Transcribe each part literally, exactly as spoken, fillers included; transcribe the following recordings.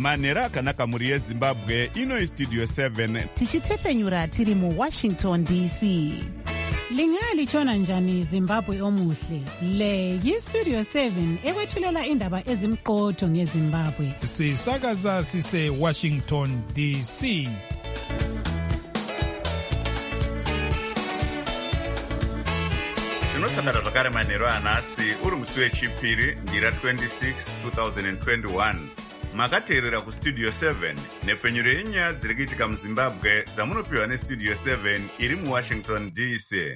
manhero akanaka mhuri yezimbabwe. Ino istudio seven tichitefenyura tiri muwashington D C. Lingalitshona njani Zimbabwe omuhle? Le yistudio seven ekwethulela indaba ezimqotho ngeZimbabwe. Sisakaza sise Washington D C. Tinosangana zvakare manhero anhasi uri musi wechipiri ndira twenty-six two thousand twenty-one. Makateerera kustudio seven nepfenyuro yenyaya dziri kuitika muZimbabwe dzamunopiwa nestudio seven iri muWashington D C.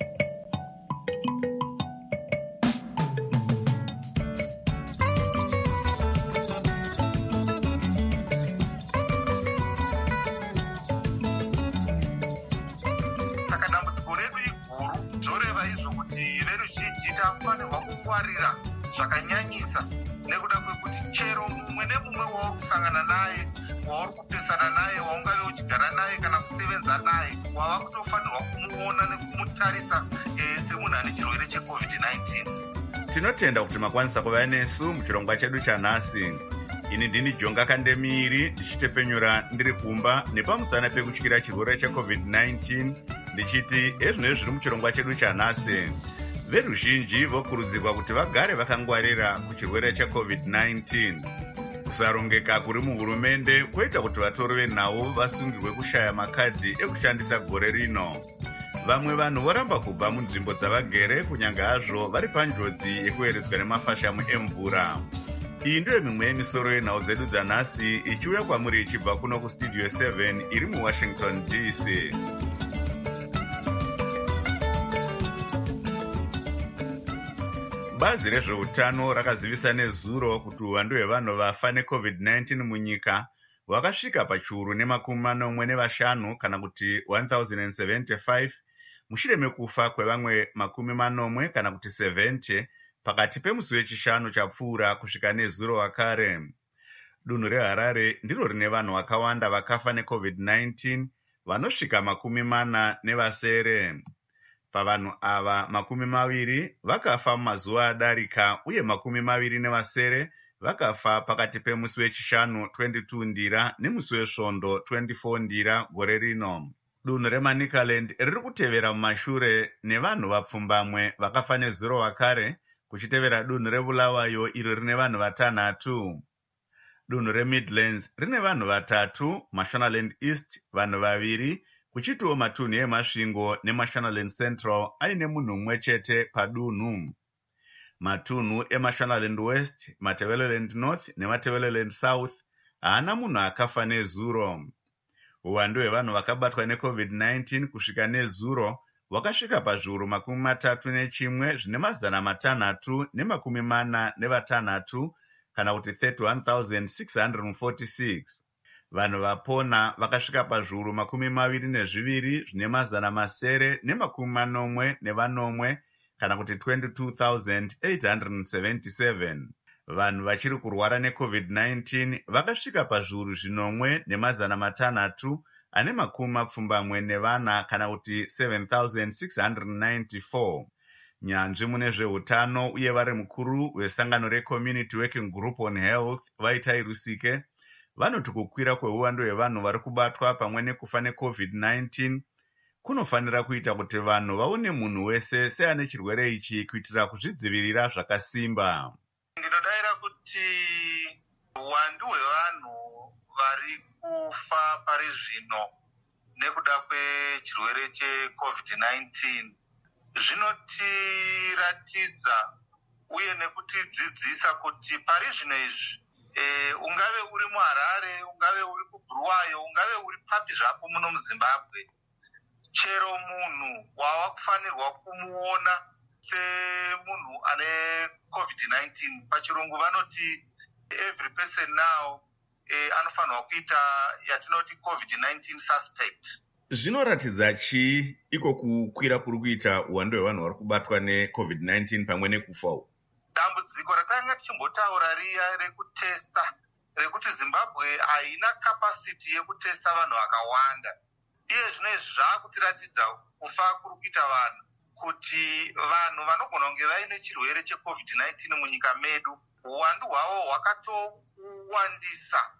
Saka dambudziko redu iguru zvoreva izvo kuti veruzhinji takufanirwa kungwarira zvakanyanyisa nekuda kwekuti chero mumwe nemumwe wauri kusangana naye, wauri kupesana naye, waungave uchigara naye kana kusevenza naye, wava kutofanirwa kumuona nekumutarisa e, semunhu ane chirwere checovid nineteen. Tinotenda kuti makwanisa kuva nesu muchirongwa chedu chanhasi. Ini ndini Jonga Kandemiri ndichitefenyura ndiri kumba nepamusana pekutyira chirwere checovid nineteen ndichiti ezvinezvi zviri muchirongwa chedu chanhasi. Veruzhinji vokurudzirwa kuti vagare vakangwarira kuchirwere checovid nineteen. Kusarongeka kuri muhurumende kwoita kuti vatori venhau vasungirwe kushaya makadhi ekushandisa gore rino. Vamwe vanhu voramba kubva munzvimbo dzavagere kunyange hazvo vari panjodzi yekuweredzwa nemafashamu emvura. Iyi ndiyo mimwe yemisoro yenhau dzedu dzanhasi ichiuya kwamuri ichibva kuno kustudio seven iri muWashington D C. Bazi rezveutano rakazivisa nezuro kuti uwandu hwevanhu vafa necovid nineteen munyika hwakasvika pachiuru nemakumi manomwe nevashanu kana kuti one thousand seventy-five mushure mekufa kwevamwe makumi manomwe kana kuti seventy pakati pemusi wechishanu chapfuura kusvika nezuro wakare. Dunhu reHarare ndiro rine vanhu vakawanda vakafa necovid nineteen vanosvika makumi mana nevasere. Pavanhu ava makumi maviri vakafa mumazuva adarika uye makumi maviri nevasere vakafa pakati pemusi wechishanu twenty-two ndira nemusi wesvondo twenty-four ndira gore rino. Dunhu reManicaland riri kutevera mumashure nevanhu vapfumbamwe vakafa nezuro wakare, kuchitevera dunhu reBulawayo iro rine vanhu vatanhatu. Dunhu reMidlands rine vanhu vatatu, Mashonaland East vanhu vaviri, kuchitiwo matunhu eMasvingo neMashonaland Central aine munhu mumwe chete padunhu. Matunhu eMashonaland West, Matebeleland North neMatebeleland South haana munhu akafa nezuro. Uwandu hwevanhu vakabatwa necovid nineteen kusvika nezuro hwakasvika pazviuru makumi matatu nechimwe zvine mazana matanhatu nemakumi mana nevatanhatu kana kuti thirty-one thousand six hundred forty-six. Vanhu vapona vakasvika pazviuru makumi maviri nezviviri zvine mazana masere nemakumi manomwe nevanomwe kana kuti twenty-two thousand eight hundred seventy-seven. Vanhu vachiri kurwara necovid nineteen vakasvika pazviuru zvinomwe nemazana matanhatu ane makumi mapfumbamwe nevana kana kuti seven thousand six hundred ninety-four. Nyanzvi mune zveutano uye vari mukuru wesangano reCommunity Working Group on Health Vaitai Rusike vanoti kukwira kweuwandu hwevanhu vari kubatwa pamwe nekufa necovid nineteen kunofanira kuita kuti vanhu vaone munhu wese seane chirwere ichi kuitira kuzvidzivirira zvakasimba. Ndinodaira kuti uwandu hwevanhu vari kufa pari zvino nekuda kwechirwere checovid nineteen zvinotiratidza uye nekutidzidzisa kuti pari zvino izvi e, ungave uri muHarare, ungave uri kuBulawayo, ungave uri papi zvapo muno muZimbabwe, chero munhu wava kufanirwa kumuona semunhu ane covid nineteen. Pachirungu vanoti every person now e, anofanirwa kuita yatinoti covid nineteen suspect. Zvinoratidza chii iko kukwira kuri kuita uwandu hwevanhu vari kubatwa necovid nineteen pamwe nekufa? Dambudziko ratanga tichimbotaura riya rekutesta, rekuti Zimbabwe haina capacity yekutesta vanhu vakawanda. Iye zvinezvi zvakutiratidza kufa kuri kuita vanhu, kuti vanhu vanogona kunge vaine chirwere checovid nineteen munyika medu uwandu hwavo hwakatowandisa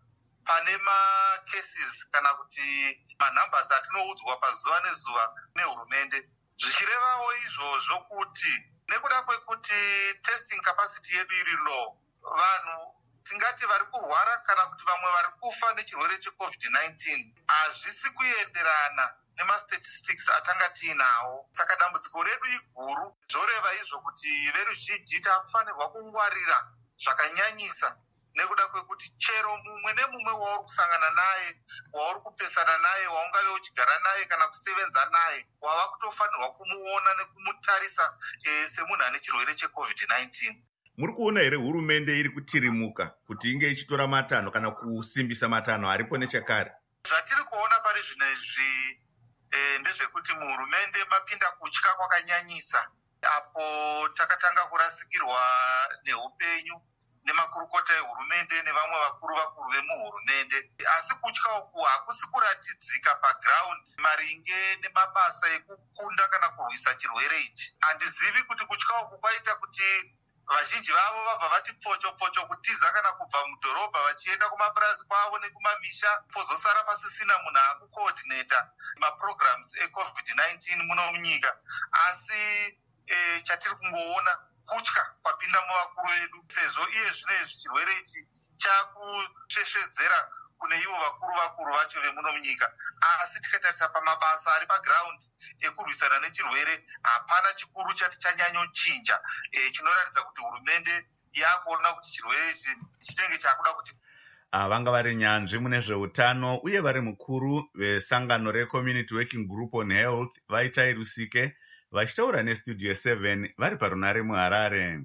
pane macases kana kuti manumbers atinoudzwa pazuva nezuva nehurumende. Zvichirevawo izvozvo kuti nekuda kwekuti testing capacity yedu iri low, vanhu tingati vari kurwara kana kuti vamwe vari kufa nechirwere checovid nineteen hazvisi kuenderana nemastatistics atanga tiinawo. Saka dambudziko redu iguru. Zvoreva izvo kuti veruzhinji takufanirwa kungwarira zvakanyanyisa nekuda kwekuti chero mumwe nemumwe wauri kusangana naye, wauri kupesana naye, waungave uchigara naye kana kusevenza naye, wava kutofanirwa kumuona nekumutarisa e, semunhu ane chirwere checovid nineteen. Muri kuona here hurumende iri kutirimuka kuti inge ichitora matanho kana kusimbisa matanho aripo nechakare? Zvatiri kuona pari zvino izvi e, ndezvekuti muhurumende mapinda kutya kwakanyanyisa, apo takatanga kurasikirwa neupenyu nemakurukota ehurumende nevamwe vakuru vakuru vemuhurumende. Asi kutya uku hakusi kuratidzika paground maringe nemabasa ekukunda kana kurwisa chirwere ichi. Handizivi kuti kutya uku kwaita kuti vazhinji vavo vabva vati pfocho pfocho kutiza kana kubva mudhorobha vachienda kumapurazi kwavo nekumamisha, pozosara pasisina munhu akucoordinata maprograms ecovid nineteen muno munyika. Asi e, chatiri kungoona kutya kwapinda muvakuru vedu, sezvo iye zvino izvi chirwere ichi chakusvesvedzera kune ivo vakuru vakuru vacho vemuno munyika. Asi tikatarisa pamabasa ari paground ekurwisana nechirwere, hapana chikuru chati chanyanyochinja e, chinoratidza kuti hurumende yakuona kuti chirwere ichi chinenge chakuda kuti Uh, vanga vari nyanzvi mune zveutano uye vari mukuru vesangano reCommunity Working Group on Health Vaitai Rusike vachitaura neStudio seven vari parunare muHarare.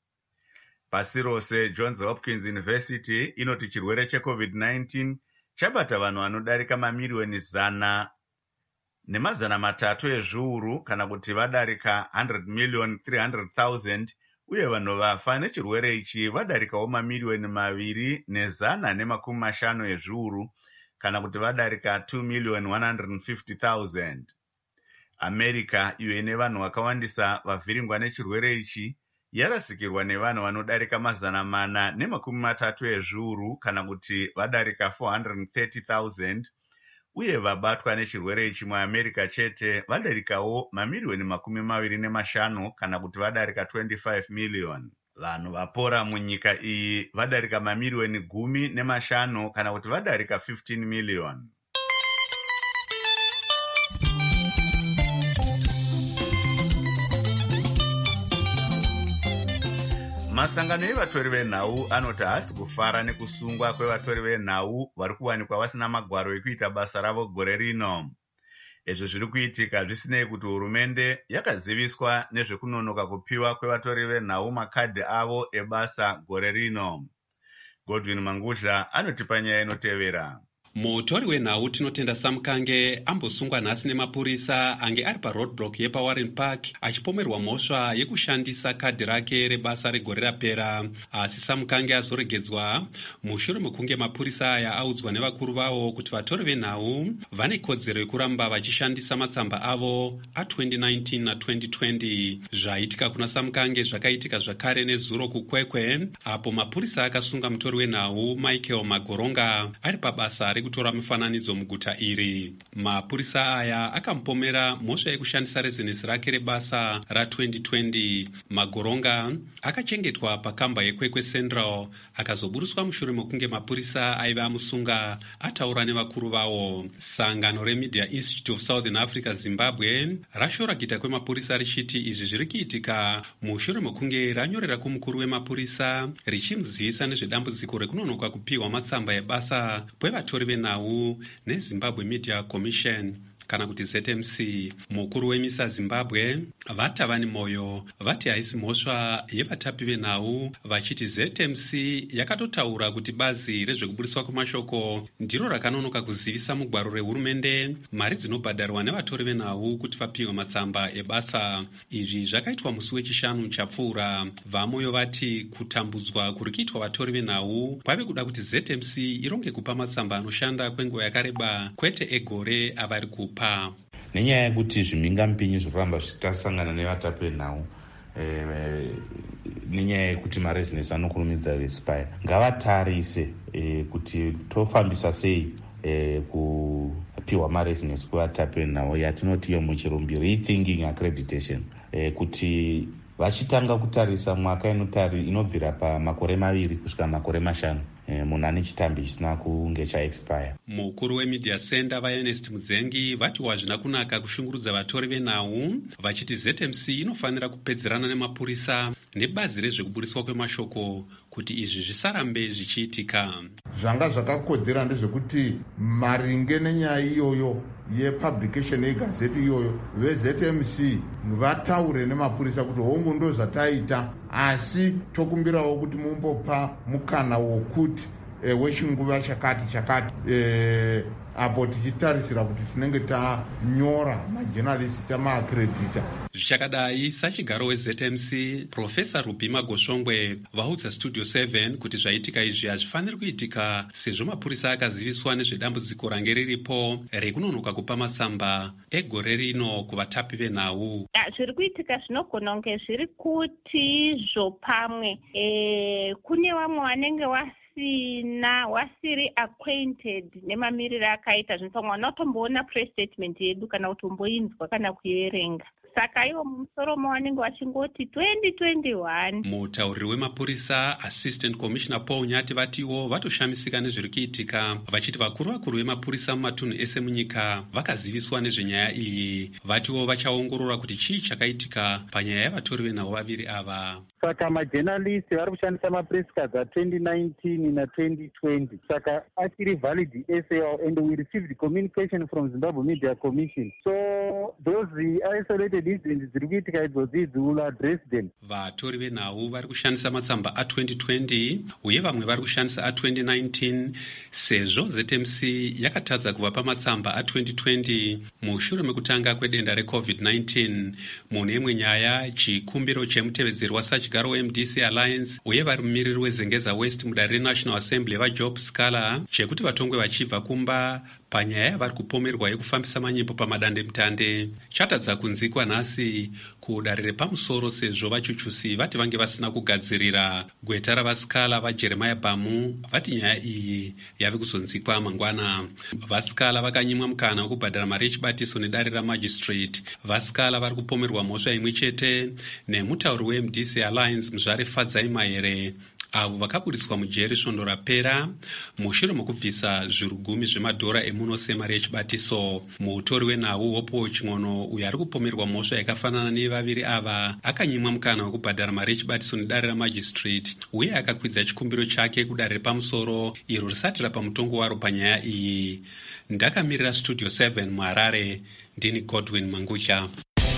Pasi rose Johns Hopkins University inoti chirwere checovid nineteen chabata vanhu vanodarika mamiliyoni zana nemazana matatu ezviuru kana kuti vadarika one hundred million three hundred thousand, uye vanhu vafa nechirwere ichi vadarikawo mamiliyoni maviri nezana nemakumi mashanu ezviuru kana kuti vadarika two million one hundred fifty thousand. America, iyo ine vanhu vakawandisa vavhiringwa nechirwere ichi, yarasikirwa nevanhu vanodarika mazana mana nemakumi matatu ezviuru kana kuti vadarika four hundred thirty thousand, uye vabatwa nechirwere ichi muAmerica chete vadarikawo mamiliyoni makumi maviri nemashanu kana kuti vadarika twenty-five million. Vanhu vapora munyika iyi vadarika mamiliyoni gumi nemashanu kana kuti vadarika fifteen million. Masangano evatori venhau anoti haasi kufara nekusungwa kwevatori venhau vari kuwanikwa vasina magwaro ekuita basa ravo gore rino. Izvo zviri kuitika zvisinei kuti hurumende yakaziviswa nezvekunonoka kupiwa kwevatori venhau makadhi avo ebasa gore rino. Godwin Mangudla anoti panyaya inotevera. Mutori wenhau Tinotenda Samukange ambosungwa nhasi nemapurisa ange ari paroadblock yepaWarren Park achipomerwa mhosva yekushandisa kadhi rake rebasa regore rapera. Asi Samukange azoregedzwa mushure mekunge mapurisa aya audzwa nevakuru vavo kuti vatori venhau vane kodzero yekuramba vachishandisa matsamba avo a twenty nineteen na twenty twenty. Zvaitika kuna Samukange zvakaitika zvakare nezuro kuKwekwe, apo mapurisa akasunga mutori wenhau Michael Magoronga ari pabasa kutora mifananidzo muguta iri. Mapurisa aya akamupomera mhosva yekushandisa rezinesi rake rebasa ra twenty twenty. Magoronga akachengetwa pakamba yeKwekwe Central akazoburuswa mushure mekunge mapurisa aiva amusunga ataura nevakuru vavo. Sangano reMedia Institute of Southern Africa Zimbabwe rashora gita kwemapurisa richiti izvi zviri kuitika mushure mekunge ranyorera kumukuru wemapurisa richimuziisa nezvedambudziko rekunonoka kupiwa matsamba ebasa kwevatori venhau neZimbabwe Media Commission kana kuti Z M C. Mukuru wemisa Zimbabwe vatavani moyo vati haisi mhosva yevatapi venhau, vachiti Z M C yakatotaura kuti bazi rezvekuburiswa kwemashoko ndiro rakanonoka kuzivisa mugwaro rehurumende mari dzinobhadharwa nevatori venhau kuti vapiwe matsamba ebasa. Izvi zvakaitwa musi wechishanu chapfuura. Vamoyo vati kutambudzwa kuri kuitwa vatori venhau kwave kuda kuti Z M C ironge kupa matsamba anoshanda kwenguva yakareba kwete egore avari kupa. Nenyaya yekuti zvimhingamupinyi zvoramba zvichitasangana nevatapi venhau, eh, nenyaya yekuti maresidence anokurumidza kuexpire ngavatarise eh, kuti tofambisa sei eh, kupiwa maresidence kuvatapi venhau yatinoti iyo muchirumbi rethinking accreditation eh, kuti vachitanga kutarisa mwaka inotari inobvira pamakore maviri kusvika makore mashanu e, munhu ane chitambi chisina kunge chaexpire. Mukuru wemedia center vaErnest Mudzengi vati wazvina kunaka kushungurudza vatori venhau vachiti Z M C inofanira kupedzerana nemapurisa nebazi rezvekuburiswa kwemashoko kuti izvi zvisarambe zvichiitika. Zvanga zvakakodzera ndezvekuti maringe nenyaya iyoyo yepublication yegazeti iyoyo veZ M C vataure nemapurisa kuti hongu ndo zvataita, asi tokumbirawo kuti mumbopa mukana wokuti e, wechinguva chakati chakati e, apo tichitarisira kuti tinenge tanyora majournalist tamaakredita. Zvichakadai sachigaro weZ M C Profesa Rubhima Goshongwe vaudza Studio seven kuti zvaitika izvi hazvifaniri kuitika sezvo mapurisa akaziviswa nezvedambudziko range riripo rekunonoka kupa matsamba egore rino kuvatapi venhau. Zviri kuitika zvinogona kunge zviri kuti zvopamwe e, kune vamwe vanenge wasi sina wasiri acquainted nemamiriro akaita zvinhu pamwe wanotomboona press statement yedu kana kutomboinzwa kana kuerenga. Saka ivo mumusoro mavanenge vachingoti twenty twenty-one. Mutauriri wemapurisa Assistant Commissioner Paul Nyati vatiwo vatoshamisika nezviri kuitika vachiti vakuru vakuru vemapurisa mumatunhu ese munyika vakaziviswa nezvenyaya iyi. Vatiwo vachaongorora kuti chii chakaitika panyaya yavatori venhau vaviri ava. Saka majournalist vari kushandisa maprescards a twenty nineteen na twenty twenty. Saka achiri valid S A L and we received communication from Zimbabwe Media Commission. So those isolated incidents dziri kuitika idzodzi idzi will address them. Vatori venhau vari kushandisa matsamba a twenty twenty uye vamwe vari kushandisa a twenty nineteen sezvo Z M C yakatadza kuvapa matsamba a twenty twenty mushure mekutanga kwedenda reCovid nineteen. Mune imwe nyaya chikumbiro chemutevedzeri wasachigaro weM D C Alliance uye vari mumiriri wezengeza West mudare reNational Assembly vaJob Scala chekuti vatongwe vachibva kumba panyaya yavari kupomerwa yekufambisa manyimbo pamadandemutande chatadza kunzikwa nhasi kudare repamusoro sezvo vachuchusi vati vange vasina kugadzirira. Gweta ravaskala vaJeremiah Bamu vati nyaya iyi yave kuzonzikwa mangwana. Vaskala vakanyimwa mukana wekubhadhara mari yechibatiso nedare ramagistrate. Vaskala vari kupomerwa mhosva imwe chete nemutauri weM D C Alliance Muzvare Fadzai Mahere avo vakaburiswa mujeri svondo rapera mushure mokubvisa zviru gumi zvemadhora emuno semari yechibatiso. Mutori wenhau Hopo Ching'ono uyo ari kupomerwa mhosva yakafanana nevaviri ava akanyimwa mukana wekubhadhara mari yechibatiso nedare ramagistrate uye akakwidza chikumbiro chake kudare repamusoro iro risati rapa mutongo waro panyaya iyi. Ndakamirira Studio seven muHarare, ndini Godwin Mangucha.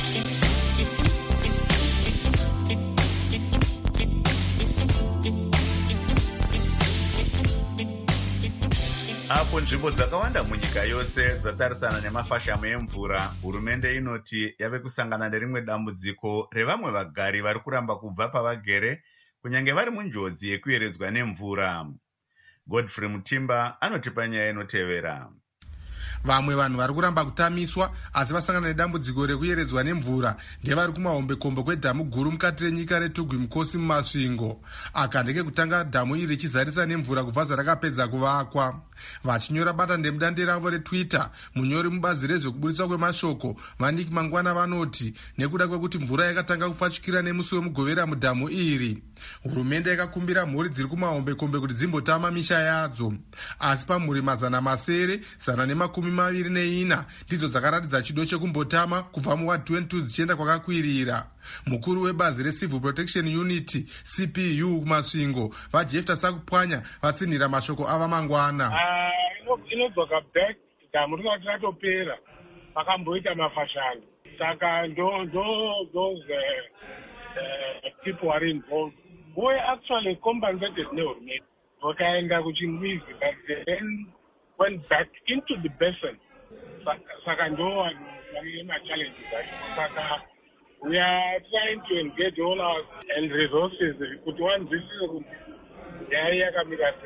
Apo nzvimbo dzakawanda munyika yose dzatarisana nemafashamo emvura, hurumende inoti yave kusangana nerimwe dambudziko revamwe vagari vari kuramba kubva pavagere kunyange vari munjodzi yekuyeredzwa nemvura. Godfrey Mutimba anotipa nyaya inotevera. Vamwe vanhu vari kuramba kutamiswa asi vasangana nedambudziko rekuyeredzwa nemvura ndevari kumahombekombe kwedhamu guru mukati renyika reTugwi Mukosi mumasvingo. Aka ndeke kutanga dhamu iri richizarisa nemvura kubva zvarakapedza kuvakwa. Vachinyora bata ndemudande ravo reTwitter, munyori mubazi rezvekuburiswa kwemashoko Vaniki Mangwana vanoti nekuda kwekuti mvura yakatanga kupfachukira nemusi wemugovera mudhamu iri, hurumende yakakumbira mhuri dziri kumahombekombe kuti dzimbotama misha yadzo. Asi pamhuri mazana masere zana nemakumi maviri neina ndidzo dzakaratidza chido chekumbotama kubva muward twenty-two dzichienda kwakakwirira. Mukuru webazi reCivil Protection Unity C P U kumasvingo vaJefta Sakupwanya vatsinhira mashoko ava mangwana. Inodzoka back dhamu rinoti ratopera pakamboita mafashano. Saka ndo ndo those uh, uh, people are involved were actually compensated nehurumende vakaenda kuchingwizi but then went back into the basin. Saka ndo vanhu vane machallenges acho. Saka we are trying to engage all our and resources kuti wanzwisise kuti nyaya yakamira sei.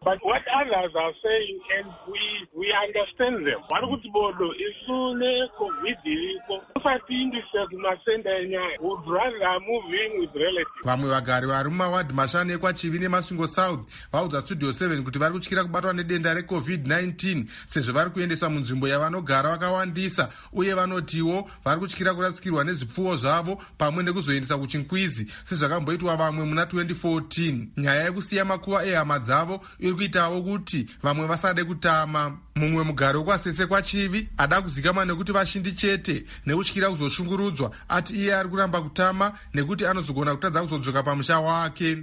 But what others are saying, and we we understand them. Vari kuti bodo isune COVID iriko usatiindise kumasenda enyaya. Would rather move in with relatives. Vamwe vagari vari mumawadhi mashanu ekwachivi nemasvingo south vaudza studio seven kuti vari kutyira kubatwa nedenda recovid nineteen sezvo vari kuendesa munzvimbo yavanogara vakawandisa, uye vanotiwo vari kutyira kurasikirwa nezvipfuwo zvavo pamwe nekuzoendesa kuchinkwizi sezvakamboitwa vamwe muna twenty fourteen. Nyaya yekusiya makuva ehama dzavo iri kuitawo kuti vamwe vasade kutama. Mumwe mugari wekwasese kwachivi ada kuzikamwa nekuti vashindi chete nekutyira kuzoshungurudzwa, ati iye ari kuramba kutama nekuti anozogona kutadza kuzodzoka pamusha wake.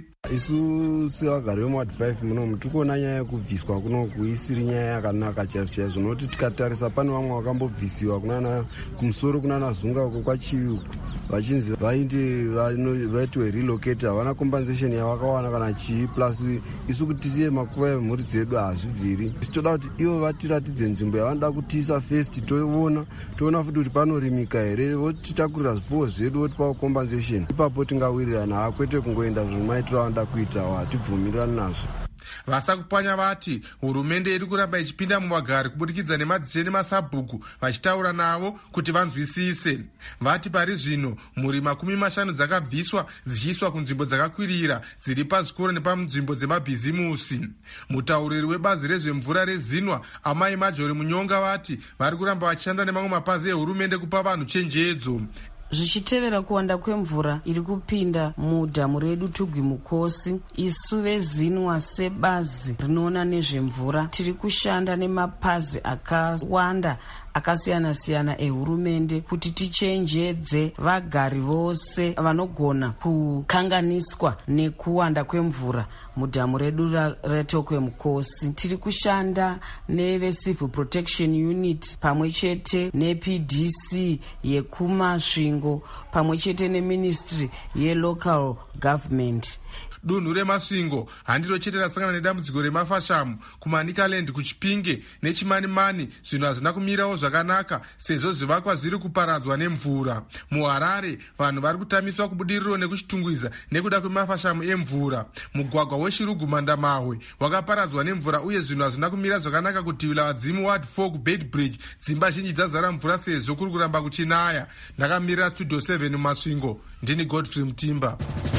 Isu sevagari vemuward five munomu tiri kuona nyaya yekubviswa kunoku isiri nyaya yakanaka chaizvo chaizvo, nokuti tikatarisa pane vamwe vakambobvisiwa kunana kumusoro kunana zunga uko kwachivi uku vachinzi vaindi vaitwe relocate, havana compensation yavakawana kana chii, plus isu kutisiye makuva emhuri dzedu hazvibviri. Isi toda kuti ivo vatiratidze nzvimbo yavanoda kutisa first, toiona toona futi kuti panorimika here, votitakurira zvipfuwo zvedu votipawo compensation, ipapo tingawirirana, hakwete kungoenda zvimaitiro avanoda kuita hatibvumirani nazvo. Vasakupwanya vati hurumende iri kuramba ichipinda muvagari kubudikidza nemadzishe nemasabhuku vachitaura navo kuti vanzwisise. Vati pari zvino mhuri makumi mashanu dzakabviswa dzichiiswa kunzvimbo dzakakwirira dziri pazvikoro nepanzvimbo dzemabhizimusi. Mutauriri webazi rezvemvura rezinwa Amai Majori Munyonga vati vari kuramba vachishanda nemamwe mapazi ehurumende kupa vanhu chenjedzo. Zvichitevera kuwanda kwemvura iri kupinda mudhamu redu Tugwi Mukosi, isu vezinwa sebazi rinoona nezvemvura tiri kushanda nemapazi akawanda akasiyana siyana ehurumende kuti tichenjedze vagari vose vanogona kukanganiswa nekuwanda kwemvura mudhamu redu reTokwe Mukosi. Tiri kushanda neve Civil Protection Unit pamwe chete neP D C yekumasvingo pamwe chete neMinistry yeLocal Government. Dunhu remasvingo handiro chete rasangana nedambudziko remafashamu kuManicaland, kuChipinge neChimanimani. Zvinhu hazvina kumirawo zvakanaka sezvo zvivakwa zviri kuparadzwa nemvura. MuHarare vanhu vari kutamiswa kubudiriro nekuchitungwiza nekuda kwemafashamu emvura. Mugwagwa weShirugumandamahwe wakaparadzwa nemvura uye zvinhu hazvina kumira zvakanaka kutivi vadzimu Ward four kuBedbridge. Dzimba zhinji dzazara mvura sezvo kuri kuramba kuchinaya. Ndakamirira Studio seven mumasvingo, ndini Godfrey Mutimba.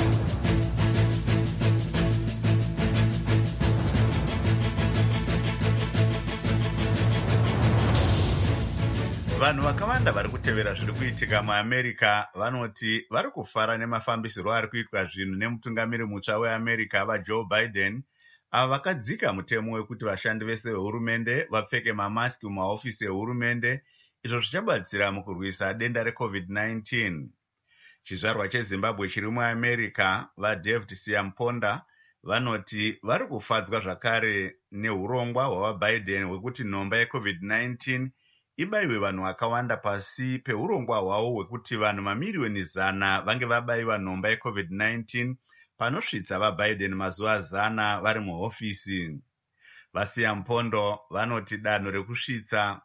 Vanhu vakawanda vari kutevera zviri kuitika muAmerica vanoti vari kufara nemafambisiro ari kuitwa zvinhu nemutungamiri mutsva weAmerica vaJoe Biden, ava vakadzika mutemo wekuti vashandi vese vehurumende vapfeke mamaski mumahofisi ehurumende, izvo zvichabatsira mukurwisa denda recovid nineteen. Chizvarwa cheZimbabwe chiri muAmerica vaDavid Siamponda vanoti vari kufadzwa zvakare neurongwa hwavaBiden hwekuti nhomba yecovid nineteen ibaiwe vanhu vakawanda pasi peurongwa hwavo hwekuti vanhu mamiriyoni zana vange vabaiwa nhomba yecovid nineteen panosvitsa vaBiden mazuva zana vari muhofisi. VaSiampondo vanoti danho rekusvitsa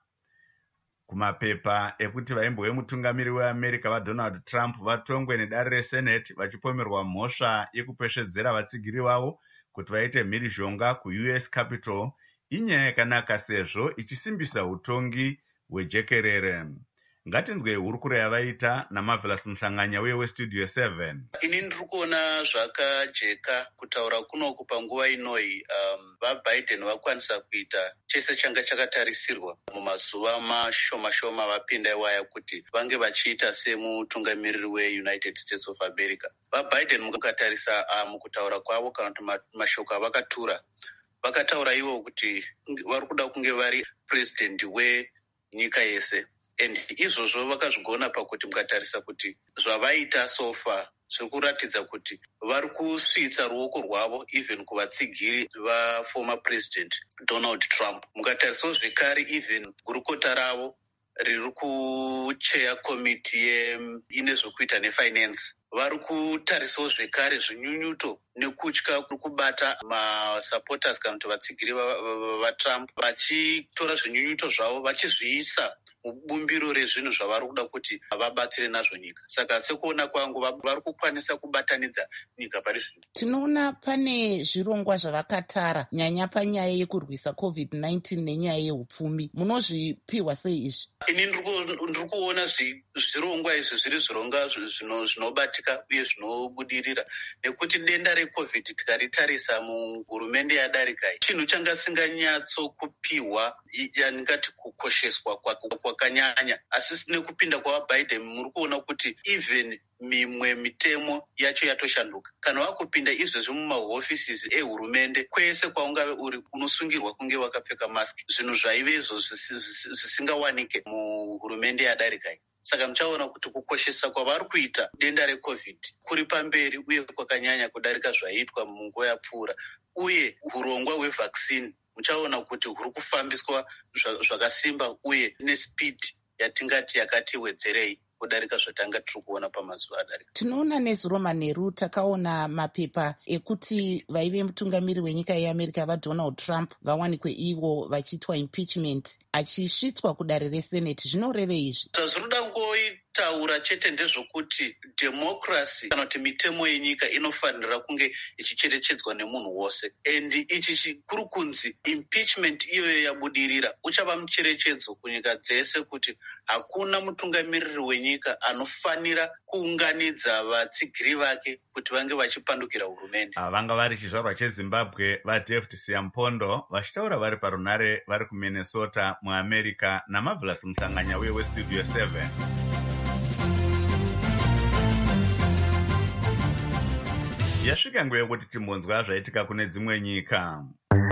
kumapepa ekuti vaimbo vemutungamiri weAmerica vaDonald Trump vatongwe nedare reSenate vachipomerwa mhosva yekupeshedzera vatsigiri vavo kuti vaite mhirizhonga kuU S Capitol inyaya yakanaka sezvo ichisimbisa utongi hwejekerere. Ngatinzwe hurukuro yavaita naMarvelous Muhlanganya uye weStudio seven. Ini ndiri kuona zvakajeka kutaura kunoku panguva inoi um, vaBiden vakwanisa kuita chese changa chakatarisirwa mumazuva mashoma shoma vapinda iwaya kuti vange vachiita semutungamiriri weUnited States of America. VaBiden mukatarisa uh, mukutaura kwavo kana kuti mashoko avakatura, vakataura ivo kuti vari kuda kunge vari president wenyika yese. And izvozvo vakazvigona pakuti mukatarisa kuti zvavaita so far zvekuratidza kuti vari kusvitsa ruoko rwavo even kuvatsigiri vaformer president Donald Trump. Mukatarisawo zvekare even gurukota ravo riri kucheya komiti ine zvokuita nefinance vari kutarisawo zvekare zvinyunyuto nekutya kuri kubata masupporters kana kuti vatsigiri vaTrump vachitora zvinyunyuto zvavo vachizviisa mubumbiro rezvinhu zvavari kuda kuti vabatsire nazvo nyika. Saka sekuona kwangu vari kukwanisa kubatanidza nyika pari zvino. Tinoona pane zvirongwa zvavakatara nyanya panyaya yekurwisa covid nineteen nenyaya yeupfumi. Munozvipiwa sei izvi? Ini ndiri kuona zvirongwa izvi zviri zvirongwa zvinobatika uye zvinobudirira, nekuti denda recovid tikaritarisa muhurumende yadarika chinhu changa singanyatsokupiwa yandingati kukosheswa kwakanyanya, asi nekupinda kwavaBiden muri kuona kuti even mimwe mitemo yacho yatoshanduka. Kana wakupinda izvezvi mumahofisi ehurumende, kwese kwaungave uri unosungirwa kunge wakapfeka mask, zvinhu zvaive izvo zvisingawanike muhurumende yadarika. Saka muchaona kuti kukoshesa kwavari kuita denda recovid kuri pamberi uye kwakanyanya kudarika zvaiitwa munguva yapfuura, uye urongwa hwevaccine muchaona kuti huri kufambiswa zvakasimba uye nespeed yatingati yakati wedzerei kudarika zvatanga tiri kuona pamazuva adarika. Tinoona nezuro manheru takaona mapepa ekuti vaive mutungamiri wenyika yeAmerica vaDonald Trump vawanikwe ivo vachiitwa impeachment achisvitswa kudare reseneti. Zvinorevei izvi? Zvazvinoda ngoitaura chete ndezvokuti democracy kana kuti mitemo yenyika inofanira kunge ichicherechedzwa nemunhu wose, and ichi chikuru kunzi impeachment iyoyo yabudirira uchava mucherechedzo kunyika dzese kuti hakuna mutungamiriri wenyika anofanira kuunganidza vatsigiri vake kuti vange vachipandukira hurumende. Vanga vari chizvarwa cheZimbabwe vaDavid Siampondo vachitaura vari parunare vari kuMinnesota muAmerica naMarvelous Mhlanganya uye weStudio seven. Yasvika nguva yekuti timbonzwa zvaitika kune dzimwe nyika.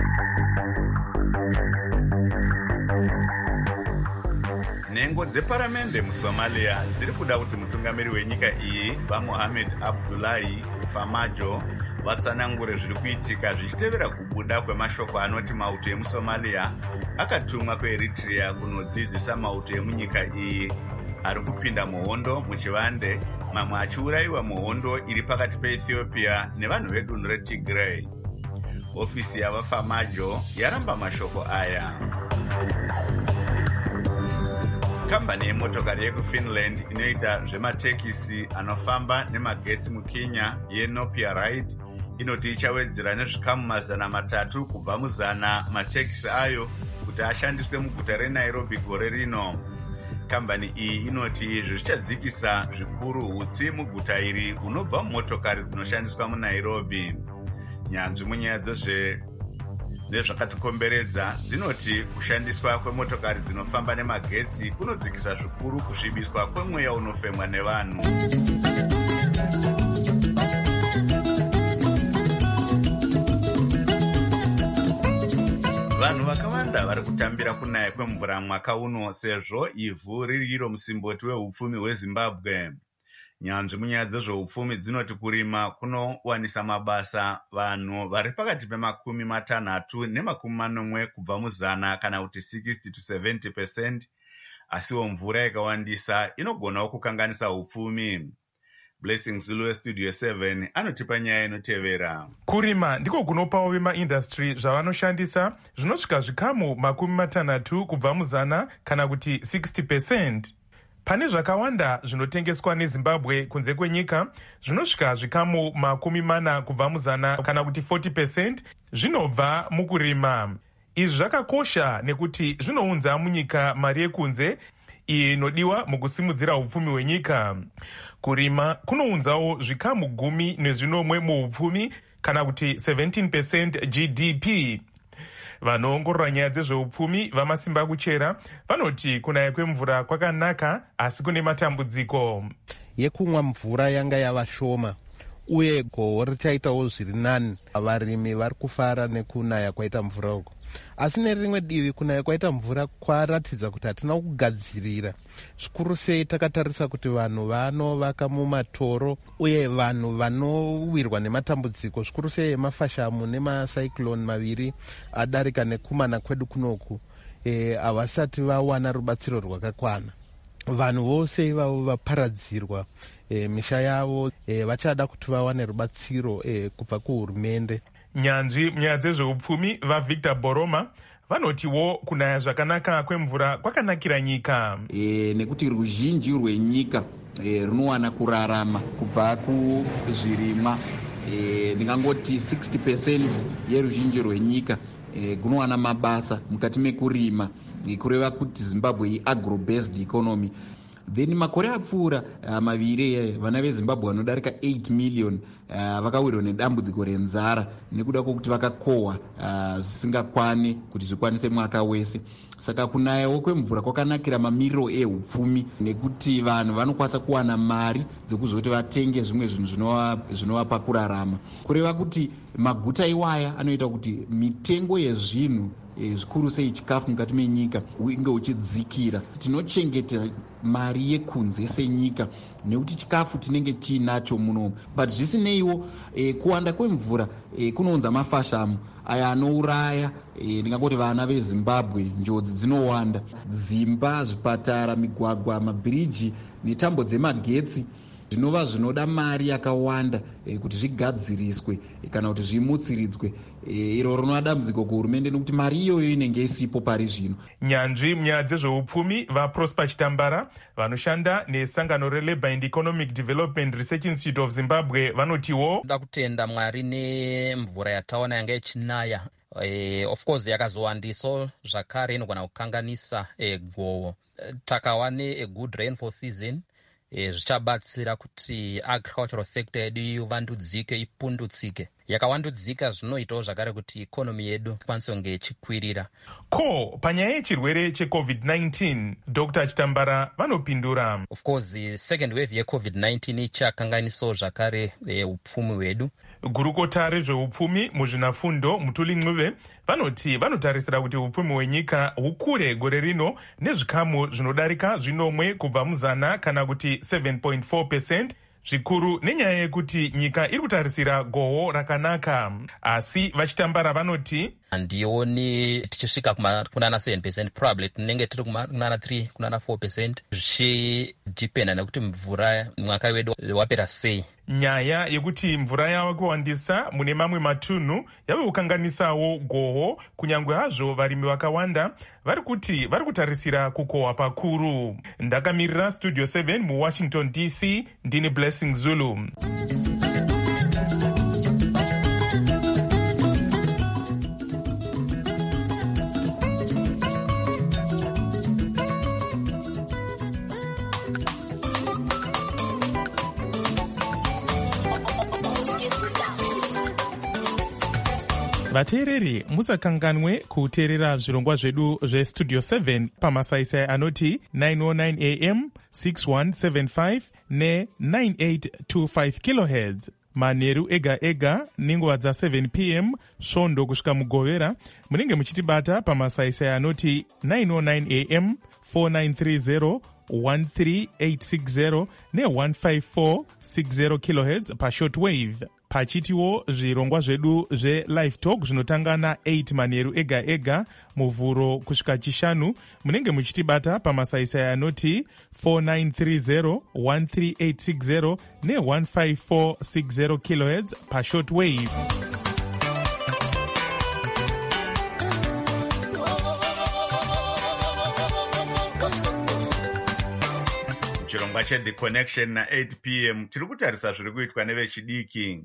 Nhengo dzeparamende muSomalia dziri kuda kuti mutungamiri wenyika iyi vaMohamed Abdullahi Farmajo vatsanangure zviri kuitika zvichitevera kubuda kwemashoko anoti mauto emuSomalia akatumwa kuEritrea kunodzidzisa mauto emunyika iyi ari kupinda muhondo muchivande, mamwe achiurayiwa muhondo iri pakati peEthiopia nevanhu vedunhu reTigray. Ofisi yavaFarmajo yaramba mashoko aya. Kambani yemotokari yekuFinland inoita zvematekisi anofamba nemagetsi muKenya yeNopia Ride inoti ichawedzera nezvikamu mazana matatu kubva muzana matekisi ayo kuti ashandiswe muguta reNairobi gore rino. Kambani iyi inoti izvi zvichadzikisa zvikuru hutsi muguta iri hunobva mumotokari dzinoshandiswa muNairobi. Nyanzvi munyaya dzezve nezvakatikomberedza dzinoti kushandiswa kwemotokari dzinofamba nemagetsi kunodzikisa zvikuru kusvibiswa kwemweya unofemwa nevanhu. Vanhu vakawanda vari kutambira kunaya kwemvura mwaka uno sezvo ivhu riri iro musimboti wehupfumi hweZimbabwe. Nyanzvi munyaya dzezveupfumi dzinoti kurima kunowanisa mabasa vanhu vari pakati pemakumi matanhatu nemakumi manomwe kubva muzana kana kuti sixty to seventy percent, asiwo mvura yakawandisa inogonawo kukanganisa upfumi. Blessing Zulu weStudio seven anotipa nyaya inotevera. Kurima ndiko kunopawo vemaindastry zvavanoshandisa zvinosvika zvikamu makumi matanhatu kubva muzana kana kuti sixty percent. Pane zvakawanda zvinotengeswa neZimbabwe kunze kwenyika zvinosvika zvikamu makumi mana kubva muzana kana kuti forty percent zvinobva mukurima. Izvi zvakakosha nekuti zvinounza munyika mari yekunze inodiwa mukusimudzira upfumi hwenyika. Kurima kunounzawo zvikamu gumi nezvinomwe muupfumi kana kuti seventeen percent G D P. Vanoongorora nyaya dzezveupfumi vamasimba kuchera vanoti kunaya kwemvura kwakanaka asi kune matambudziko. Yekumwa mvura yanga yava shoma uye gohwo richaitawo zviri nani. Varimi vari kufara nekunaya kwaita mvura uko, asi nerimwe divi kunaya kwaita mvura kwaratidza kuti hatina kugadzirira. Zvikuru sei takatarisa kuti vanhu vanovaka mumatoro uye vanhu vanowirwa nematambudziko zvikuru sei emafashamu nemacyclone maviri adarika nekumana kwedu kunoku havasati e, vawana rubatsiro rwakakwana. Vanhu vose ivavo vaparadzirwa e, misha yavo e, vachada kuti vawane rubatsiro e, kubva kuhurumende. Nyanzvi munyaya dzezveupfumi vaVictor Boroma vanotiwo kunaya zvakanaka kwemvura kwakanakira nyika e, nekuti ruzhinji rwenyika e, runowana kurarama kubva kuzvirimwa. E, ndingangoti sixty percent yeruzhinji rwenyika e, gunowana mabasa mukati mekurima, e, kureva kuti Zimbabwe i-agro-based economy. Then makore apfuura uh, maviri vana vezimbabwe vanodarika eight million uh, vakawirwa nedambudziko renzara nekuda kwokuti vakakohwa zvisingakwani uh, kuti zvikwanise mwaka wese. Saka kunayawo kwemvura kwakanakira mamiriro ehupfumi nekuti vanhu vanokwanisa kuwana mari dzekuzoti vatenge zvimwe zvinhu zvinovapa kurarama, kureva kuti maguta iwaya anoita kuti mitengo yezvinhu zvikuru sei chikafu mukati menyika unge uchidzikira. Tinochengeta mari yekunze senyika nekuti chikafu tinenge tiinacho muno, but zvisineiwo e, kuwanda kwemvura e, kunounza mafashamu aya anouraya. E, ndingangoti vana vezimbabwe njodzi dzinowanda, dzimba, zvipatara, migwagwa, mabhiriji netambo dzemagetsi zvinova zvinoda mari yakawanda e, kuti zvigadziriswe e, kana kuti zvimutsiridzwe. E, iro rinova dambudziko kuhurumende nekuti mari iyoyo inenge isipo pari zvino. Nyanzvi munyaya dzezveupfumi vaProsper Chitambara vanoshanda nesangano reLabour and Economic Development Research Institute of Zimbabwe vanotiwo toda kutenda Mwari nemvura yataona yanga ichinaya. E, of course yakazowandiso zvakare inogona kukanganisa e, gohwo. Takawa ne a good rainfall season zvichabatsira kuti agricultural sector yedu ivandudzike, ipundutsike. Yakawandudzika zvinoitawo zvakare kuti ikonomi yedu ikwanise kunge ichikwirira. Ko panyaya yechirwere checovid nineteen Doctor Chitambara vanopindura. Of course second wave yecovid nineteen ichakanganisawo zvakare upfumi hwedu. Gurukota rezveupfumi muzvinafundo Mutuli Ncube vanoti vanotarisira kuti upfumi hwenyika hukure gore rino nezvikamu zvinodarika zvinomwe kubva muzana kana kuti seven point four percent, zvikuru nenyaya yekuti nyika iri kutarisira gohwo rakanaka. Asi Vachitambara vanoti handioni tichisvika kunana seven percent, probably tinenge tiri kunana three kunana four percent, zvichidhipenda nekuti mvura mwaka wedu wapera sei. Nyaya yekuti mvura yava kuwandisa mune mamwe matunhu yave kukanganisawo gohwo, kunyangwe hazvo varimi vakawanda vari kuti vari kutarisira kukohwa pakuru. Ndakamirira Studio seven muWashington D C, ndini Blessing Zulu. Vateereri musakanganwe kuteerera zvirongwa zvedu zvestudio seven pamasaisai anoti nine oh nine A M, six one seven five ne nine eight two five kilohertz. Manheru ega ega nenguva dza seven P M svondo kusvika mugovera munenge muchitibata pamasaisai anoti nine oh nine A M, four nine three zero one three eight six zero ne one five four six zero kilohertz pashortwave. Pachitiwo zvirongwa zvedu zve-live talk zvinotanga na eight manheru ega ega muvhuro kusvika chishanu munenge muchitibata pamasaisai anoti four nine three zero one three eight six zero ne one five four six zero kilohertz pashortwave. chirongwa cheThe Connection na eight P M tiri kutarisa zviri kuitwa nevechidiki.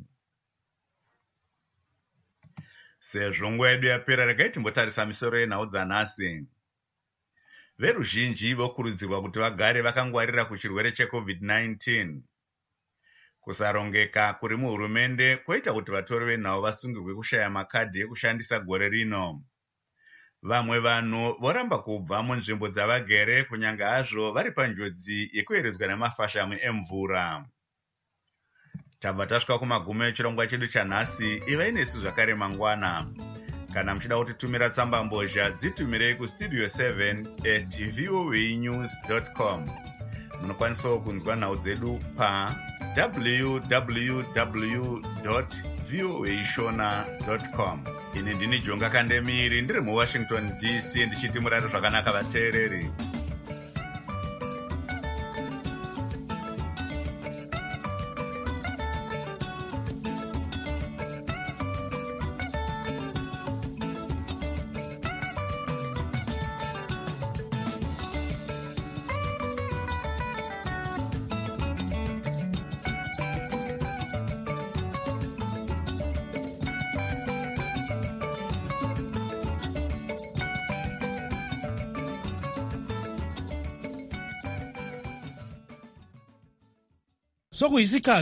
Sezvo nguva yedu yapera, regai timbotarisa misoro yenhau dzanhasi. Veruzhinji vokurudzirwa kuti vagare vakangwarira kuchirwere checovid nineteen. Kusarongeka kuri muhurumende kwoita kuti vatori venhau vasungirwe kushaya makadhi ekushandisa gore rino. Vamwe vanhu voramba kubva munzvimbo dzavagere kunyange hazvo vari panjodzi yekueredzwa nemafashamu emvura. Tabva tasvika kumagumo echirongwa chedu chanhasi. Ivai nesu zvakare mangwana. Kana muchida kutitumira tsamba mbozha, dzitumirei kustudio seven at voanews dot com. Munokwanisawo kunzwa nhau dzedu pa w w w dot voa shona dot com. Ini ndini Jonga Kandemiri, ndiri muWashington D C, ndichiti murare zvakanaka vateereri. sokuyisikhathi